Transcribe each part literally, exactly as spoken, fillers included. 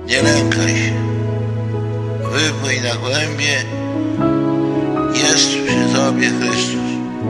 Nie lękaj się. Wypłyń na głębie. Jest przy tobie Chrystus.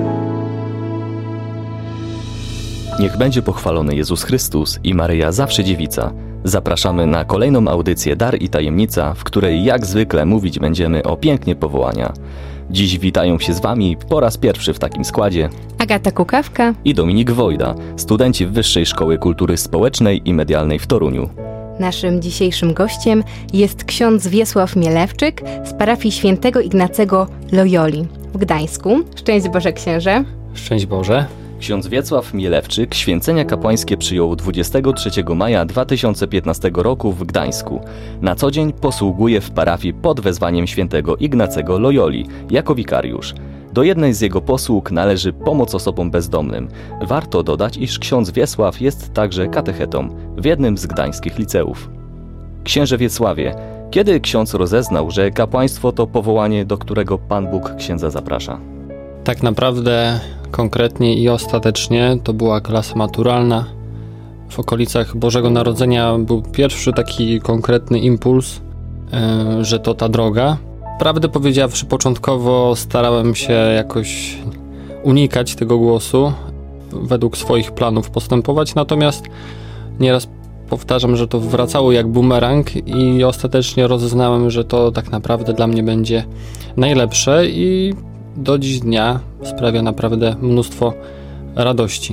Niech będzie pochwalony Jezus Chrystus i Maryja Zawsze Dziewica. Zapraszamy na kolejną audycję Dar i Tajemnica, w której jak zwykle mówić będziemy o pięknie powołania. Dziś witają się z Wami po raz pierwszy w takim składzie Agata Kukawka i Dominik Wojda, studenci Wyższej Szkoły Kultury Społecznej i Medialnej w Toruniu. Naszym dzisiejszym gościem jest ksiądz Wiesław Mielewczyk z parafii świętego Ignacego Loyoli w Gdańsku. Szczęść Boże, księże. Szczęść Boże. Ksiądz Wiesław Mielewczyk święcenia kapłańskie przyjął dwudziestego trzeciego maja dwa tysiące piętnastego roku w Gdańsku. Na co dzień posługuje w parafii pod wezwaniem świętego Ignacego Loyoli jako wikariusz. Do jednej z jego posług należy pomoc osobom bezdomnym. Warto dodać, iż ksiądz Wiesław jest także katechetą w jednym z gdańskich liceów. Księże Wiesławie, kiedy ksiądz rozeznał, że kapłaństwo to powołanie, do którego Pan Bóg księdza zaprasza? Tak naprawdę, konkretnie i ostatecznie to była klasa maturalna. W okolicach Bożego Narodzenia był pierwszy taki konkretny impuls, yy, że to ta droga. Prawdę powiedziawszy, początkowo starałem się jakoś unikać tego głosu, według swoich planów postępować, natomiast nieraz powtarzam, że to wracało jak bumerang i ostatecznie rozeznałem, że to tak naprawdę dla mnie będzie najlepsze i do dziś dnia sprawia naprawdę mnóstwo radości.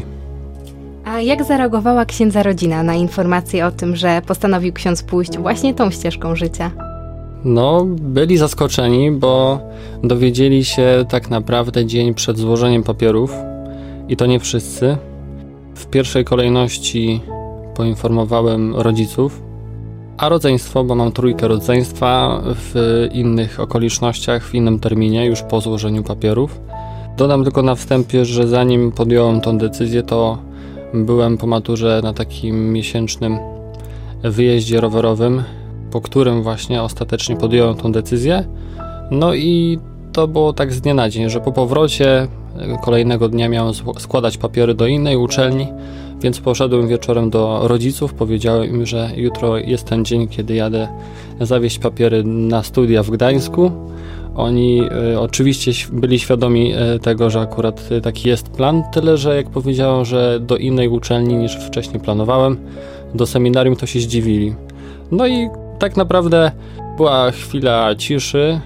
A jak zareagowała księdza rodzina na informację o tym, że postanowił ksiądz pójść właśnie tą ścieżką życia? No, byli zaskoczeni, bo dowiedzieli się tak naprawdę dzień przed złożeniem papierów i to nie wszyscy. W pierwszej kolejności poinformowałem rodziców, a rodzeństwo, bo mam trójkę rodzeństwa, w innych okolicznościach, w innym terminie, już po złożeniu papierów. Dodam tylko na wstępie, że zanim podjąłem tą decyzję, to byłem po maturze na takim miesięcznym wyjeździe rowerowym, po którym właśnie ostatecznie podjąłem tą decyzję. No i to było tak z dnia na dzień, że po powrocie kolejnego dnia miałem składać papiery do innej uczelni, więc poszedłem wieczorem do rodziców, powiedziałem im, że jutro jest ten dzień, kiedy jadę zawieźć papiery na studia w Gdańsku. Oni y, oczywiście byli świadomi y, tego, że akurat y, taki jest plan, tyle że jak powiedziałem, że do innej uczelni niż wcześniej planowałem, do seminarium, to się zdziwili. No i tak naprawdę była chwila ciszy.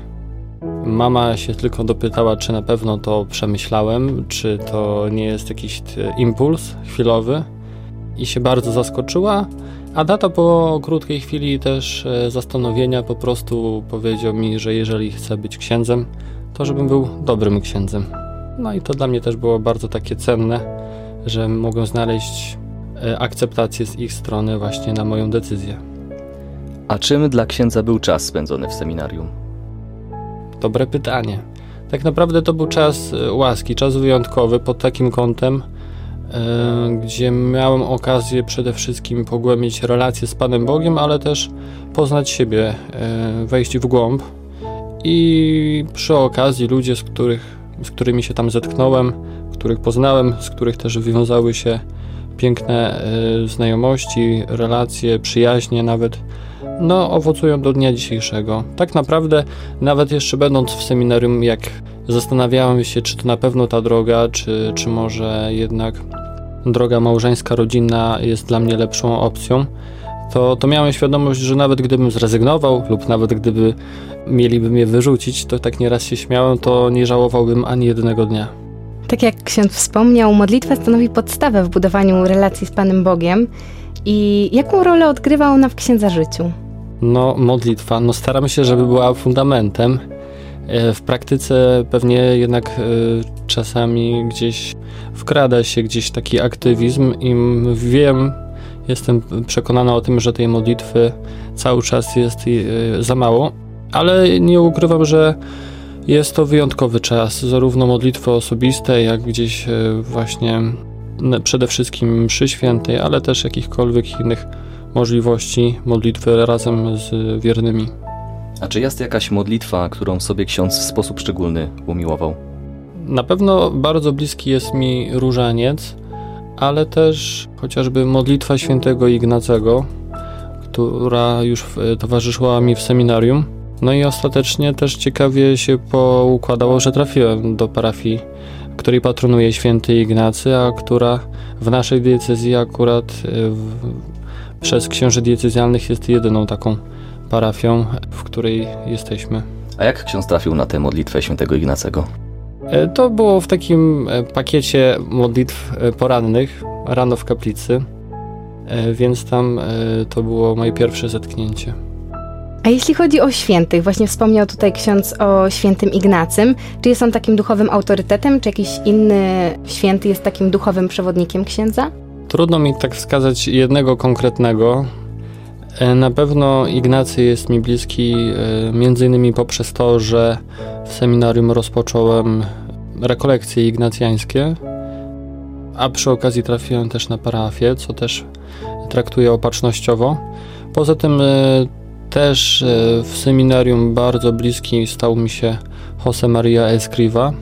Mama się tylko dopytała, czy na pewno to przemyślałem, czy to nie jest jakiś impuls chwilowy i się bardzo zaskoczyła, a tata po krótkiej chwili też zastanowienia po prostu powiedział mi, że jeżeli chcę być księdzem, to żebym był dobrym księdzem. No i to dla mnie też było bardzo takie cenne, że mogłem znaleźć akceptację z ich strony właśnie na moją decyzję. A czym dla księdza był czas spędzony w seminarium? Dobre pytanie. Tak naprawdę to był czas łaski, czas wyjątkowy pod takim kątem, yy, gdzie miałem okazję przede wszystkim pogłębić relacje z Panem Bogiem, ale też poznać siebie, yy, wejść w głąb i przy okazji ludzie, z, których, z którymi się tam zetknąłem, których poznałem, z których też wywiązały się piękne yy, znajomości, relacje, przyjaźnie nawet, no owocują do dnia dzisiejszego. Tak naprawdę nawet jeszcze będąc w seminarium, jak zastanawiałem się, czy to na pewno ta droga, czy, czy może jednak droga małżeńska, rodzinna jest dla mnie lepszą opcją, to, to miałem świadomość, że nawet gdybym zrezygnował lub nawet gdyby mieliby mnie wyrzucić, to tak nieraz się śmiałem, to nie żałowałbym ani jednego dnia. Tak jak ksiądz wspomniał, modlitwa stanowi podstawę w budowaniu relacji z Panem Bogiem. I jaką rolę odgrywa ona w księdza życiu? No, modlitwa, no staramy się, żeby była fundamentem. W praktyce pewnie jednak czasami gdzieś wkrada się gdzieś taki aktywizm i wiem, jestem przekonany o tym, że tej modlitwy cały czas jest za mało, ale nie ukrywam, że jest to wyjątkowy czas, zarówno modlitwy osobiste, jak gdzieś właśnie przede wszystkim mszy świętej, ale też jakichkolwiek innych możliwości modlitwy razem z wiernymi. A czy jest jakaś modlitwa, którą sobie ksiądz w sposób szczególny umiłował? Na pewno bardzo bliski jest mi różaniec, ale też chociażby modlitwa świętego Ignacego, która już towarzyszyła mi w seminarium. No i ostatecznie też ciekawie się poukładało, że trafiłem do parafii, której patronuje święty Ignacy, a która w naszej diecezji akurat w, przez księży diecezjalnych jest jedyną taką parafią, w której jesteśmy. A jak ksiądz trafił na tę modlitwę świętego Ignacego? To było w takim pakiecie modlitw porannych, rano w kaplicy, więc tam to było moje pierwsze zetknięcie. A jeśli chodzi o świętych, właśnie wspomniał tutaj ksiądz o świętym Ignacym, czy jest on takim duchowym autorytetem, czy jakiś inny święty jest takim duchowym przewodnikiem księdza? Trudno mi tak wskazać jednego konkretnego. Na pewno Ignacy jest mi bliski między innymi poprzez to, że w seminarium rozpocząłem rekolekcje ignacjańskie, a przy okazji trafiłem też na parafię, co też traktuję opatrznościowo. Poza tym też w seminarium bardzo bliski stał mi się José María Escriva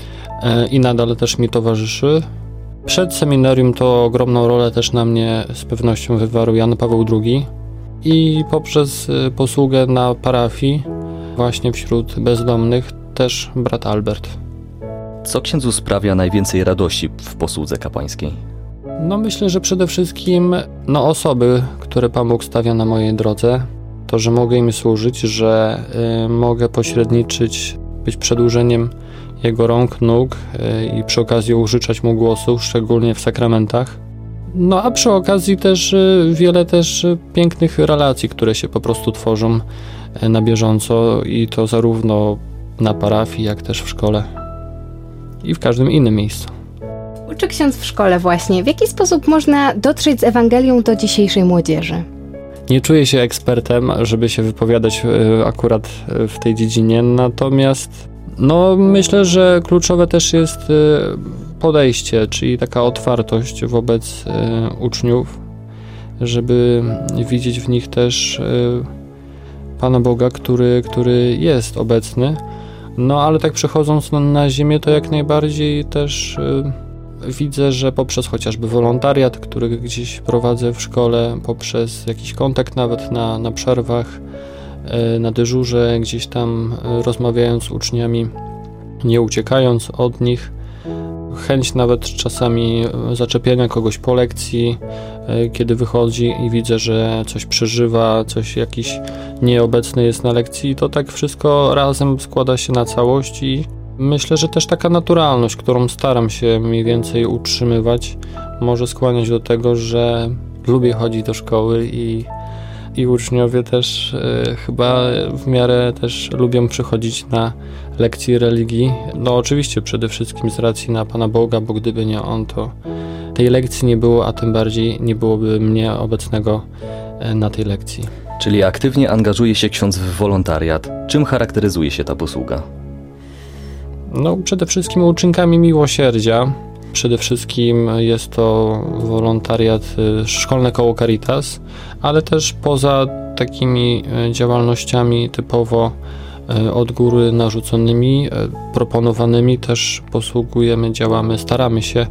i nadal też mi towarzyszy. Przed seminarium to ogromną rolę też na mnie z pewnością wywarł Jan Paweł drugi i poprzez posługę na parafii właśnie wśród bezdomnych też brat Albert. Co księdzu sprawia najwięcej radości w posłudze kapłańskiej? No myślę, że przede wszystkim no osoby, które Pan Bóg stawia na mojej drodze, to, że mogę im służyć, że y, mogę pośredniczyć, być przedłużeniem Jego rąk, nóg y, i przy okazji użyczać Mu głosu, szczególnie w sakramentach. No a przy okazji też y, wiele też y, pięknych relacji, które się po prostu tworzą y, na bieżąco i to zarówno na parafii, jak też w szkole i w każdym innym miejscu. Uczy ksiądz w szkole właśnie. W jaki sposób można dotrzeć z Ewangelią do dzisiejszej młodzieży? Nie czuję się ekspertem, żeby się wypowiadać akurat w tej dziedzinie, natomiast no, myślę, że kluczowe też jest podejście, czyli taka otwartość wobec uczniów, żeby widzieć w nich też Pana Boga, który, który jest obecny. No ale tak przechodząc na ziemię, to jak najbardziej też widzę, że poprzez chociażby wolontariat, który gdzieś prowadzę w szkole, poprzez jakiś kontakt nawet na, na przerwach, na dyżurze, gdzieś tam rozmawiając z uczniami, nie uciekając od nich, chęć nawet czasami zaczepiania kogoś po lekcji, kiedy wychodzi i widzę, że coś przeżywa, coś jakiś nieobecny jest na lekcji, to tak wszystko razem składa się na całość i myślę, że też taka naturalność, którą staram się mniej więcej utrzymywać, może skłaniać do tego, że lubię chodzić do szkoły i, i uczniowie też e, chyba w miarę też lubią przychodzić na lekcje religii. No oczywiście przede wszystkim z racji na Pana Boga, bo gdyby nie On, to tej lekcji nie było, a tym bardziej nie byłoby mnie obecnego e, na tej lekcji. Czyli aktywnie angażuje się ksiądz w wolontariat. Czym charakteryzuje się ta posługa? No, przede wszystkim uczynkami miłosierdzia. Przede wszystkim jest to wolontariat Szkolne Koło Caritas, ale też poza takimi działalnościami typowo od góry narzuconymi, proponowanymi też posługujemy, działamy, staramy się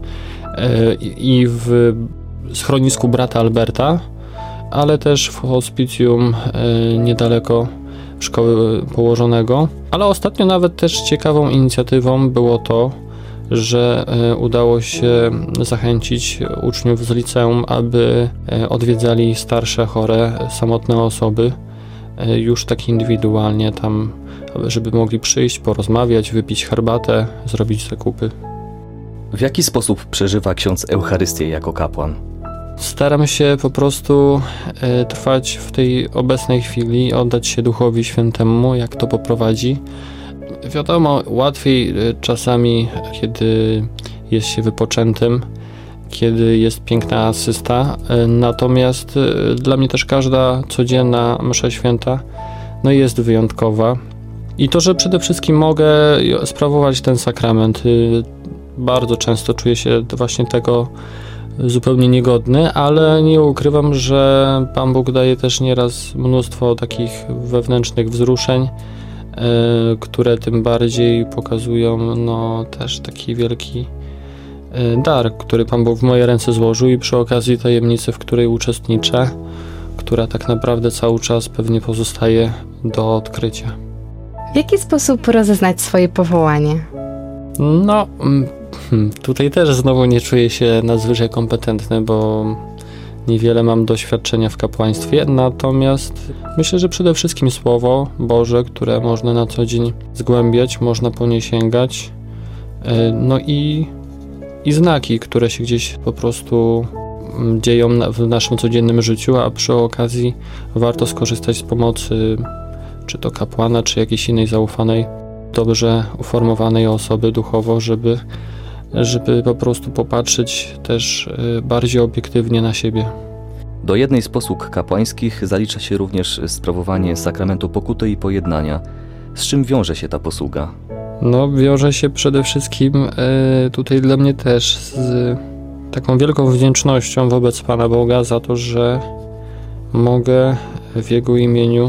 i w schronisku brata Alberta, ale też w hospicjum niedaleko szkoły położonego. Ale ostatnio nawet też ciekawą inicjatywą było to, że udało się zachęcić uczniów z liceum, aby odwiedzali starsze, chore, samotne osoby już tak indywidualnie tam, żeby mogli przyjść, porozmawiać, wypić herbatę, zrobić zakupy. W jaki sposób przeżywa ksiądz Eucharystię jako kapłan? Staram się po prostu e, trwać w tej obecnej chwili, oddać się Duchowi Świętemu, jak to poprowadzi. Wiadomo, łatwiej e, czasami, kiedy jest się wypoczętym, kiedy jest piękna asysta, e, natomiast e, dla mnie też każda codzienna msza święta no, jest wyjątkowa. I to, że przede wszystkim mogę sprawować ten sakrament, e, bardzo często czuję się właśnie tego zupełnie niegodny, ale nie ukrywam, że Pan Bóg daje też nieraz mnóstwo takich wewnętrznych wzruszeń, yy, które tym bardziej pokazują no, też taki wielki yy, dar, który Pan Bóg w moje ręce złożył i przy okazji tajemnicy, w której uczestniczę, która tak naprawdę cały czas pewnie pozostaje do odkrycia. W jaki sposób rozeznać swoje powołanie? No, tutaj też znowu nie czuję się nadzwyczaj kompetentny, bo niewiele mam doświadczenia w kapłaństwie, natomiast myślę, że przede wszystkim Słowo Boże, które można na co dzień zgłębiać, można po nie sięgać, no i, i znaki, które się gdzieś po prostu dzieją w naszym codziennym życiu, a przy okazji warto skorzystać z pomocy czy to kapłana, czy jakiejś innej zaufanej, dobrze uformowanej osoby duchowo, żeby, żeby po prostu popatrzeć też bardziej obiektywnie na siebie. Do jednej z posług kapłańskich zalicza się również sprawowanie sakramentu pokuty i pojednania. Z czym wiąże się ta posługa? No, wiąże się przede wszystkim y, tutaj dla mnie też z taką wielką wdzięcznością wobec Pana Boga za to, że mogę w Jego imieniu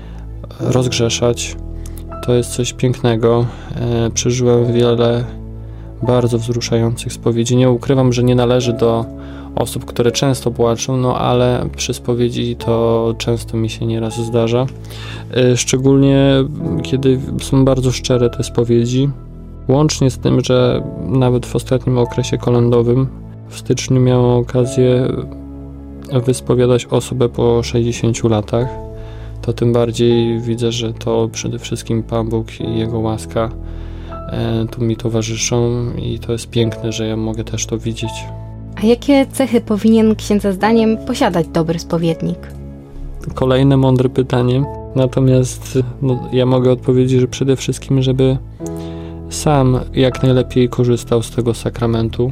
rozgrzeszać. To jest coś pięknego. E, przeżyłem wiele bardzo wzruszających spowiedzi. Nie ukrywam, że nie należy do osób, które często płaczą, no ale przy spowiedzi to często mi się nieraz zdarza. E, szczególnie kiedy są bardzo szczere te spowiedzi. Łącznie z tym, że nawet w ostatnim okresie kolędowym w styczniu miałem okazję wyspowiadać osobę po sześćdziesięciu latach. To tym bardziej widzę, że to przede wszystkim Pan Bóg i Jego łaska e, tu mi towarzyszą i to jest piękne, że ja mogę też to widzieć. A jakie cechy powinien księdza zdaniem posiadać dobry spowiednik? Kolejne mądre pytanie, natomiast no, ja mogę odpowiedzieć, że przede wszystkim, żeby sam jak najlepiej korzystał z tego sakramentu,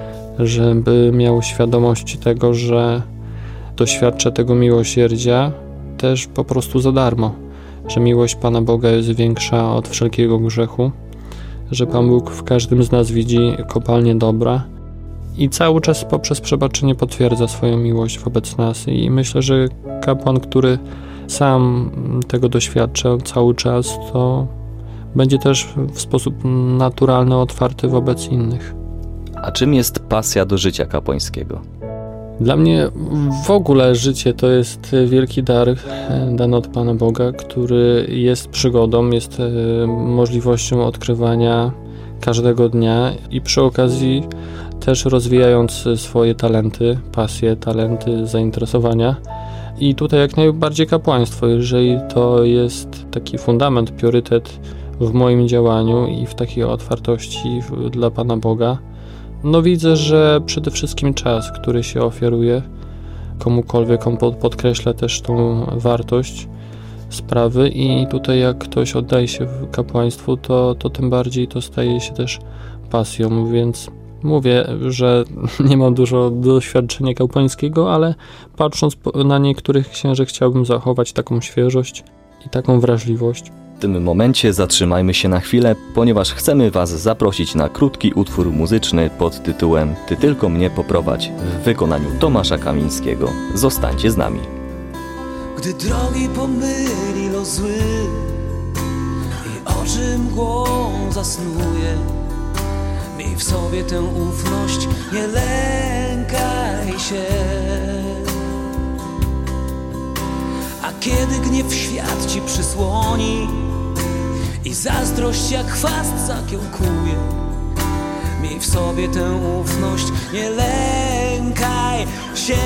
żeby miał świadomość tego, że doświadcza tego miłosierdzia też po prostu za darmo, że miłość Pana Boga jest większa od wszelkiego grzechu, że Pan Bóg w każdym z nas widzi kopalnię dobra i cały czas poprzez przebaczenie potwierdza swoją miłość wobec nas i myślę, że kapłan, który sam tego doświadcza cały czas, to będzie też w sposób naturalny otwarty wobec innych. A czym jest pasja do życia kapłańskiego? Dla mnie w ogóle życie to jest wielki dar dany od Pana Boga, który jest przygodą, jest możliwością odkrywania każdego dnia i przy okazji też rozwijając swoje talenty, pasje, talenty, zainteresowania. I tutaj jak najbardziej kapłaństwo, jeżeli to jest taki fundament, priorytet w moim działaniu i w takiej otwartości dla Pana Boga, no widzę, że przede wszystkim czas, który się ofiaruje komukolwiek, on podkreśla też tą wartość sprawy i tutaj jak ktoś oddaje się w kapłaństwu, to, to tym bardziej to staje się też pasją, więc mówię, że nie mam dużo doświadczenia kapłańskiego, ale patrząc na niektórych księży chciałbym zachować taką świeżość i taką wrażliwość. W tym momencie zatrzymajmy się na chwilę, ponieważ chcemy Was zaprosić na krótki utwór muzyczny pod tytułem Ty tylko mnie poprowadź w wykonaniu Tomasza Kamińskiego. Zostańcie z nami. Gdy drogi pomyli los zły i oczy mgłą zasnuje, miej w sobie tę ufność, nie lękaj się. A kiedy gniew świat ci przysłoni i zazdrość jak chwast zakiełkuje, miej w sobie tę ufność, nie lękaj się.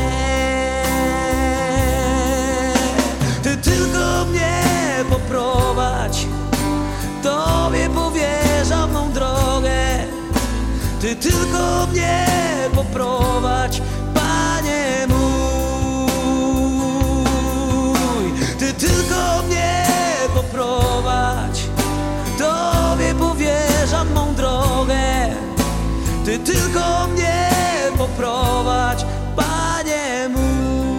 Ty tylko mnie poprowadź, Tobie powierzam mą drogę. Ty tylko mnie poprowadź, Panie mój. Ty tylko mnie poprowadź, Tobie powierzam mą drogę. Ty tylko mnie poprowadź, Panie mój.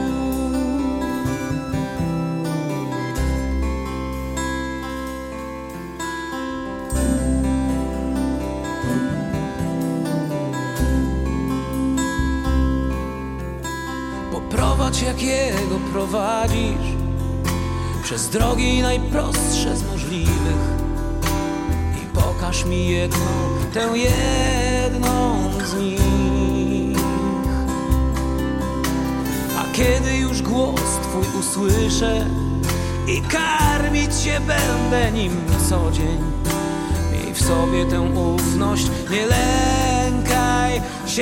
Poprowadź jak Jego prowadzisz, przez drogi najprostsze z możliwych i pokaż mi jedną, tę jedną z nich. A kiedy już głos Twój usłyszę i karmić się będę nim co dzień. Miej w sobie tę ufność, nie lękaj się.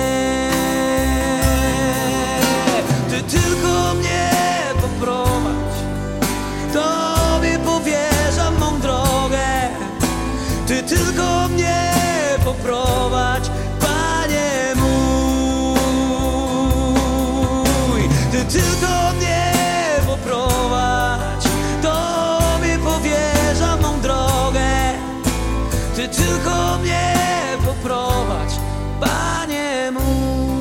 Ty tylko mnie poprowadź, Tobie powierzam mą drogę. Ty tylko mnie poprowadź, Panie mój. Ty tylko mnie poprowadź, Tobie powierzam mą drogę. Ty tylko mnie poprowadź, Panie mój.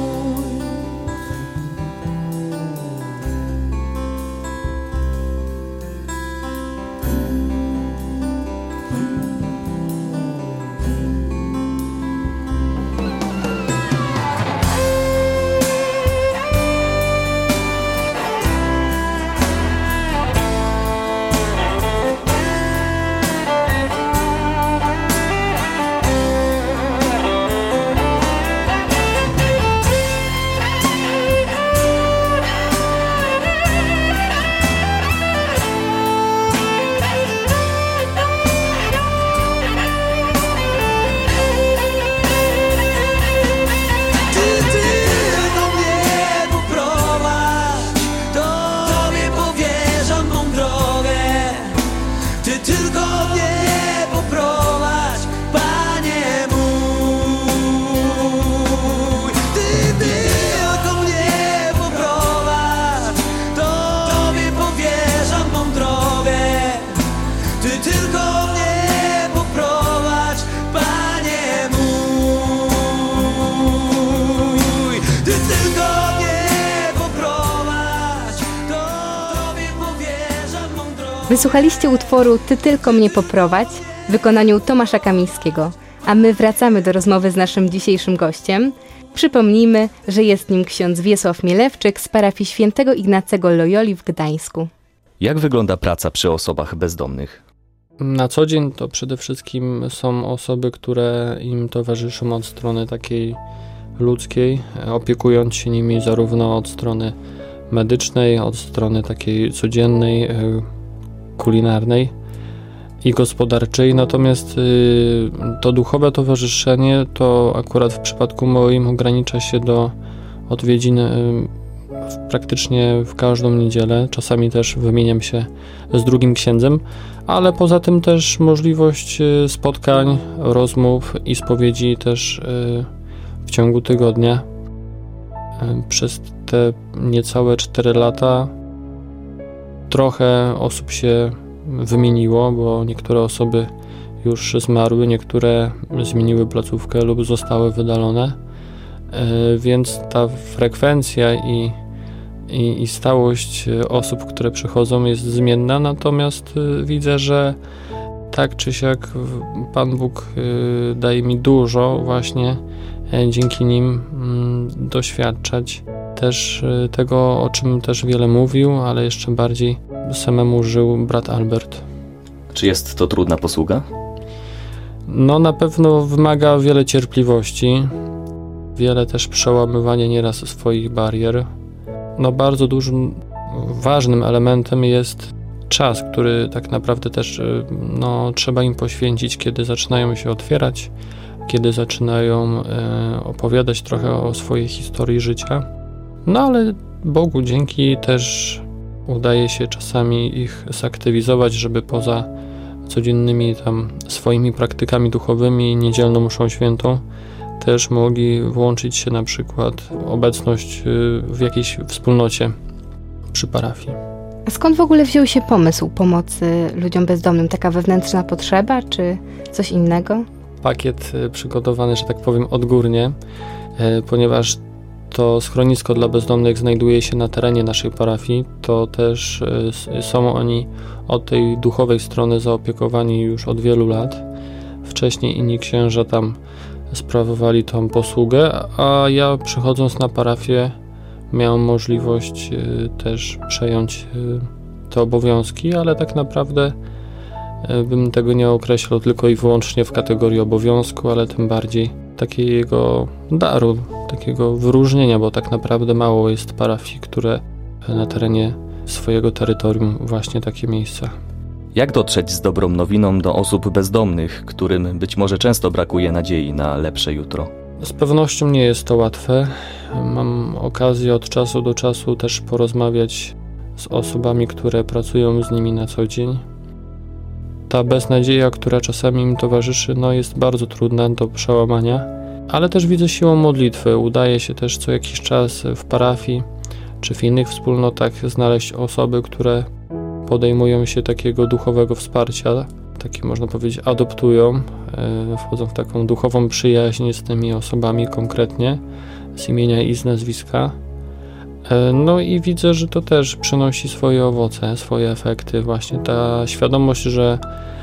Wysłuchaliście utworu Ty tylko mnie poprowadź w wykonaniu Tomasza Kamińskiego, a my wracamy do rozmowy z naszym dzisiejszym gościem. Przypomnijmy, że jest nim ksiądz Wiesław Mielewczyk z parafii świętego Ignacego Loyoli w Gdańsku. Jak wygląda praca przy osobach bezdomnych? Na co dzień to przede wszystkim są osoby, które im towarzyszą od strony takiej ludzkiej, opiekując się nimi zarówno od strony medycznej, od strony takiej codziennej, kulinarnej i gospodarczej. Natomiast to duchowe towarzyszenie to akurat w przypadku moim ogranicza się do odwiedzin praktycznie w każdą niedzielę. Czasami też wymieniam się z drugim księdzem, ale poza tym też możliwość spotkań, rozmów i spowiedzi też w ciągu tygodnia. Przez te niecałe cztery lata trochę osób się wymieniło, bo niektóre osoby już zmarły, niektóre zmieniły placówkę lub zostały wydalone, więc ta frekwencja i, i, i stałość osób, które przychodzą, jest zmienna, natomiast widzę, że tak czy siak Pan Bóg daje mi dużo właśnie dzięki nim doświadczać też tego, o czym też wiele mówił, ale jeszcze bardziej samemu żył brat Albert. Czy jest to trudna posługa? No na pewno wymaga wiele cierpliwości, wiele też przełamywania nieraz swoich barier. No bardzo dużym, ważnym elementem jest czas, który tak naprawdę też no, trzeba im poświęcić, kiedy zaczynają się otwierać, kiedy zaczynają e, opowiadać trochę o swojej historii życia. No ale Bogu dzięki też udaje się czasami ich zaktywizować, żeby poza codziennymi tam swoimi praktykami duchowymi, niedzielną mszą świętą, też mogli włączyć się na przykład obecność w jakiejś wspólnocie przy parafii. A skąd w ogóle wziął się pomysł pomocy ludziom bezdomnym? Taka wewnętrzna potrzeba, czy coś innego? Pakiet przygotowany, że tak powiem, odgórnie, ponieważ to schronisko dla bezdomnych znajduje się na terenie naszej parafii, to też są oni od tej duchowej strony zaopiekowani już od wielu lat. Wcześniej inni księża tam sprawowali tą posługę, a ja przychodząc na parafię miałem możliwość też przejąć te obowiązki, ale tak naprawdę bym tego nie określał tylko i wyłącznie w kategorii obowiązku, ale tym bardziej takiego daru, takiego wyróżnienia, bo tak naprawdę mało jest parafii, które na terenie swojego terytorium właśnie takie miejsca. Jak dotrzeć z dobrą nowiną do osób bezdomnych, którym być może często brakuje nadziei na lepsze jutro? Z pewnością nie jest to łatwe. Mam okazję od czasu do czasu też porozmawiać z osobami, które pracują z nimi na co dzień. Ta beznadzieja, która czasami im towarzyszy, no jest bardzo trudna do przełamania, ale też widzę siłą modlitwy. Udaje się też co jakiś czas w parafii czy w innych wspólnotach znaleźć osoby, które podejmują się takiego duchowego wsparcia, takie można powiedzieć adoptują, wchodzą w taką duchową przyjaźń z tymi osobami konkretnie, z imienia i z nazwiska. No i widzę, że to też przynosi swoje owoce, swoje efekty. Właśnie ta świadomość, że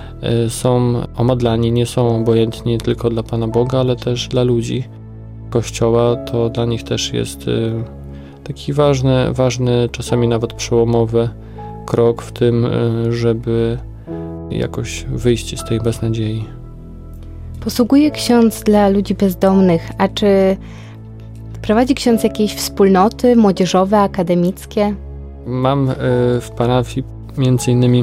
są omadlani, nie są obojętni tylko dla Pana Boga, ale też dla ludzi Kościoła, to dla nich też jest taki ważny, ważny, czasami nawet przełomowy krok w tym, żeby jakoś wyjść z tej beznadziei. Posługuje ksiądz dla ludzi bezdomnych, a czy prowadzi ksiądz jakieś wspólnoty młodzieżowe, akademickie? Mam w parafii między innymi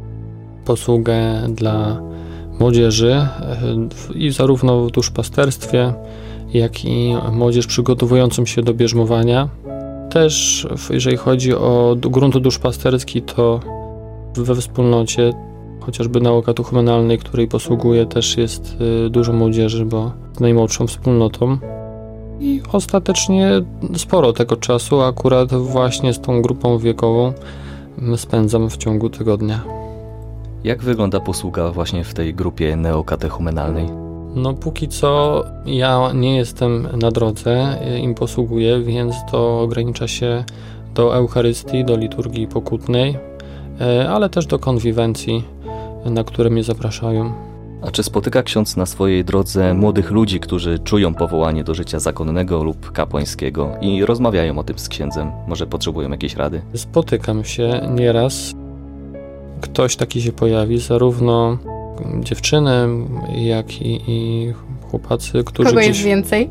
posługę dla młodzieży i zarówno w duszpasterstwie, jak i młodzież przygotowującą się do bierzmowania. Też jeżeli chodzi o grunt duszpasterski, to we wspólnocie, chociażby na katechumenalnej, której posługuję, też jest dużo młodzieży, bo z najmłodszą wspólnotą. I ostatecznie sporo tego czasu akurat właśnie z tą grupą wiekową spędzam w ciągu tygodnia. Jak wygląda posługa właśnie w tej grupie neokatechumenalnej? No póki co ja nie jestem na drodze, im posługuję, więc to ogranicza się do Eucharystii, do liturgii pokutnej, ale też do konwiwencji, na które mnie zapraszają. A czy spotyka ksiądz na swojej drodze młodych ludzi, którzy czują powołanie do życia zakonnego lub kapłańskiego i rozmawiają o tym z księdzem? Może potrzebują jakiejś rady? Spotykam się nieraz. Ktoś taki się pojawi, zarówno dziewczyny, jak i, i chłopacy, którzy Kogo gdzieś... jest więcej?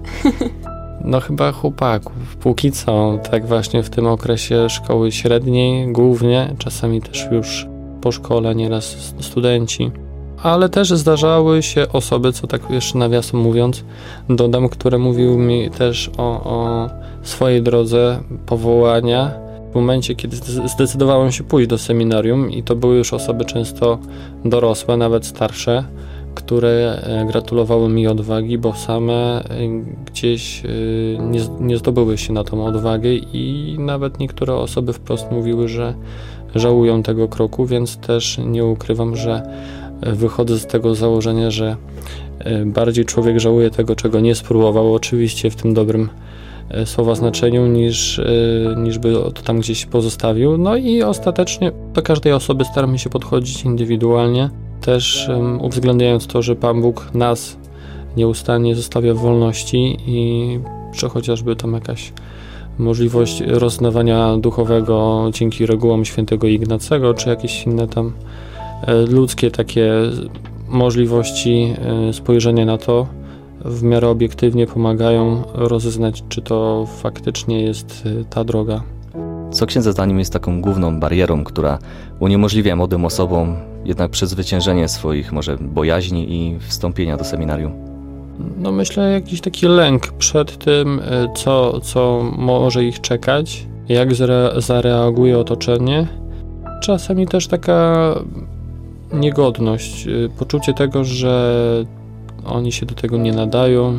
No chyba chłopaków. Póki co, tak właśnie w tym okresie szkoły średniej głównie, czasami też już po szkole, nieraz studenci. Ale też zdarzały się osoby, co tak jeszcze nawiasem mówiąc, dodam, które mówiły mi też o, o swojej drodze powołania. W momencie, kiedy zdecydowałem się pójść do seminarium i to były już osoby często dorosłe, nawet starsze, które gratulowały mi odwagi, bo same gdzieś nie, nie zdobyły się na tą odwagę i nawet niektóre osoby wprost mówiły, że żałują tego kroku, więc też nie ukrywam, że wychodzę z tego założenia, że bardziej człowiek żałuje tego, czego nie spróbował, oczywiście w tym dobrym słowa znaczeniu, niż, niż by to tam gdzieś pozostawił. No i ostatecznie do każdej osoby staramy się podchodzić indywidualnie, też uwzględniając to, że Pan Bóg nas nieustannie zostawia w wolności i czy chociażby tam jakaś możliwość roznawania duchowego dzięki regułom świętego Ignacego, czy jakieś inne tam ludzkie takie możliwości spojrzenia na to w miarę obiektywnie pomagają rozeznać, czy to faktycznie jest ta droga. Co księdza zdaniem jest taką główną barierą, która uniemożliwia młodym osobom jednak przezwyciężenie swoich może bojaźni i wstąpienia do seminarium? No myślę jakiś taki lęk przed tym, co, co może ich czekać, jak zare- zareaguje otoczenie. Czasami też taka niegodność, poczucie tego, że oni się do tego nie nadają,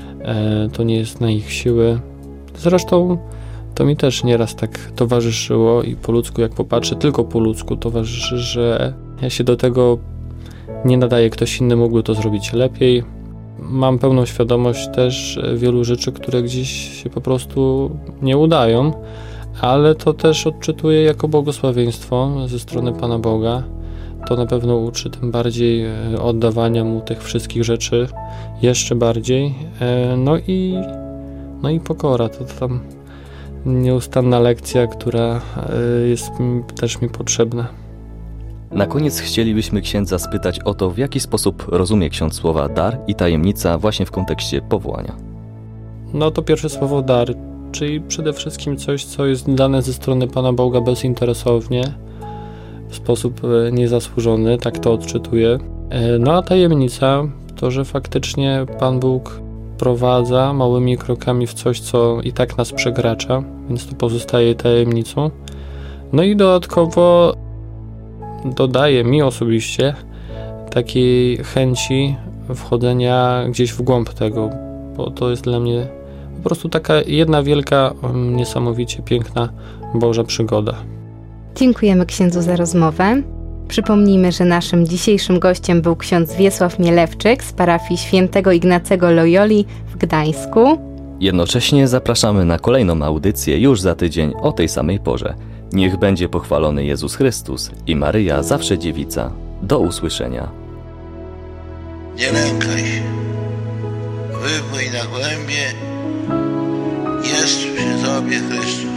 to nie jest na ich siły. Zresztą to mi też nieraz tak towarzyszyło i po ludzku, jak popatrzę, tylko po ludzku towarzyszy, że ja się do tego nie nadaję, ktoś inny mógłby to zrobić lepiej. Mam pełną świadomość też wielu rzeczy, które gdzieś się po prostu nie udają, ale to też odczytuję jako błogosławieństwo ze strony Pana Boga. To na pewno uczy tym bardziej oddawania Mu tych wszystkich rzeczy jeszcze bardziej. No i, no i pokora, to tam nieustanna lekcja, która jest mi, też mi potrzebna. Na koniec chcielibyśmy księdza spytać o to, w jaki sposób rozumie ksiądz słowa dar i tajemnica właśnie w kontekście powołania. No to pierwsze słowo dar, czyli przede wszystkim coś, co jest dane ze strony Pana Boga bezinteresownie, w sposób niezasłużony, tak to odczytuję. No a tajemnica to, że faktycznie Pan Bóg prowadza małymi krokami w coś, co i tak nas przekracza, więc to pozostaje tajemnicą. No i dodatkowo dodaje mi osobiście takiej chęci wchodzenia gdzieś w głąb tego, bo to jest dla mnie po prostu taka jedna wielka, niesamowicie piękna Boża przygoda. Dziękujemy księdzu za rozmowę. Przypomnijmy, że naszym dzisiejszym gościem był ksiądz Wiesław Mielewczyk z parafii świętego Ignacego Loyoli w Gdańsku. Jednocześnie zapraszamy na kolejną audycję już za tydzień o tej samej porze. Niech będzie pochwalony Jezus Chrystus i Maryja zawsze dziewica. Do usłyszenia. Nie lękaj się. Wypłyń na głębie. Jest przy tobie Chrystus.